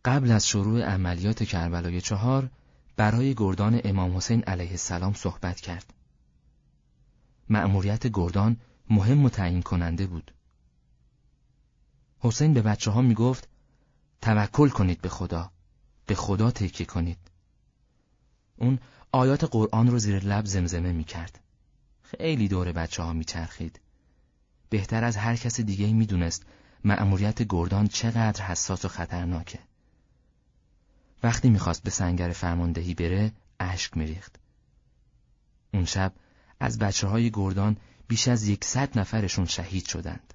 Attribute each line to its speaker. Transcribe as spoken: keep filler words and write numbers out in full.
Speaker 1: قبل از شروع عملیات کربلای چهار برای گردان امام حسین علیه السلام صحبت کرد. مأموریت گردان مهم و تعیین کننده بود. حسین به بچه ها می گفت توکل کنید به خدا، به خدا تکیه کنید. اون آیات قرآن رو زیر لب زمزمه می کرد. خیلی دور بچه ها می چرخید. بهتر از هر کس دیگه می دونست مأموریت گردان چقدر حساس و خطرناکه. وقتی میخواست به سنگر فرماندهی بره، اشک میریخت. اون شب از بچه های گردان بیش از یکصد نفرشون شهید شدند.